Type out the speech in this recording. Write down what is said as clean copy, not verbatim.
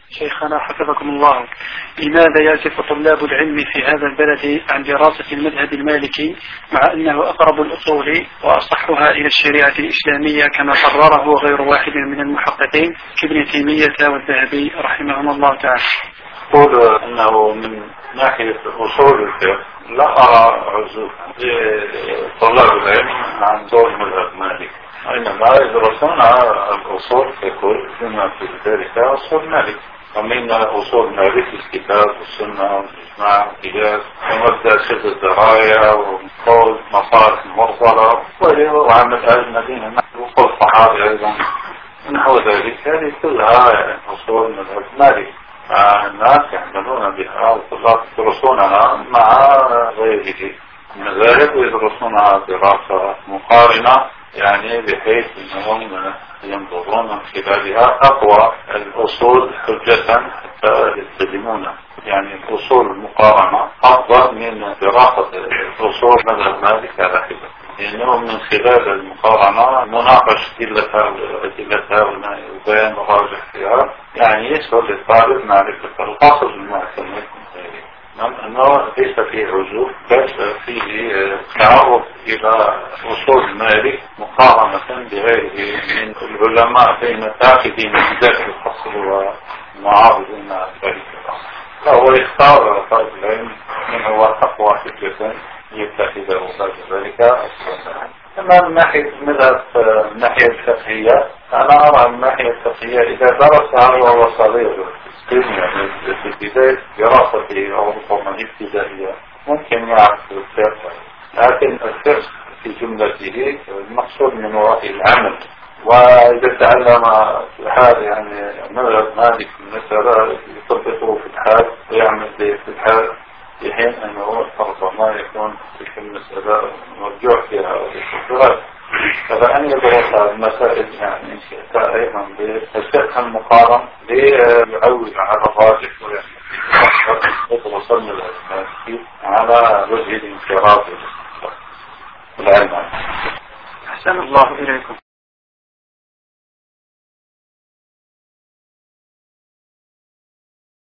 شيخنا حفظكم الله، لماذا يعزف طلاب العلم في هذا البلد عن دراسة المذهب المالكي مع أنه أقرب الأصول وأصحها إلى الشريعة الإسلامية كما قرره غير واحد من المحققين كابن تيمية والذهبي رحمهم الله تعالى؟ قول أنه من ناحية أصول الفقه لا أرى عزوف طلاب العلم عن دور المذهب المالكي، إنما يدرسون الأصول ككل بما في ذلك أصول مالك، ومن أصول مالك الكتاب والسنة والإجماع والقياس ومبدأ سد الدراية وقول مصالح المرسلة وعمل أهل المدينة وقول الصحابة أيضا نحو ذلك. هذه كلها أصول مذهب مالك الناس يعملون بها والطلاب يدرسونها مع غيره المذاهب ويدرسونها دراسة مقارنة، يعني بحيث أنهم ينظرون من خلالها أقوى الأصول حجة حتى يستلمونها. يعني الأصول المقارنة أفضل من دراسة الأصول مذهب مالك على حدة، لأنه من خلال المقارنة مناقشة أدلتها وبيان مراجع فيها، يعني يسهل للطالب معرفة الأصل المعتمد أنه ليس فيه عزوف بل فيه تعرف إلى أصول مالك مقارنة بغيره من العلماء بين الآخذين من ذلك الأصل ومعارضين مع ذلك الأصل. فهو يختار طالب العلم من هو أقوى حجة يتخذه بعد ذلك أصلا. أما من ناحية المذهب الناحية الفقهية، أنا أرى الناحية الفقهية إذا درسها وهو صغير في بداية دراسته أو ربما الابتدائية ممكن يعرف الفقه، لكن الفقه في جملته المقصود من وراء العمل. وإذا تعلم هذا يعني مذهب مالك المسألة يطبقه في الحال ويعمل به في الحال، في حين أنه ربما يكون تلك المسألة مرجوع فيها الاستقرار. فأن يدرس المسائل يعني أيضا بالفقه المقارن ليعول على الراجح ويدرس المذهب على وجه الانفراد والعلم. أحسن الله إليكم.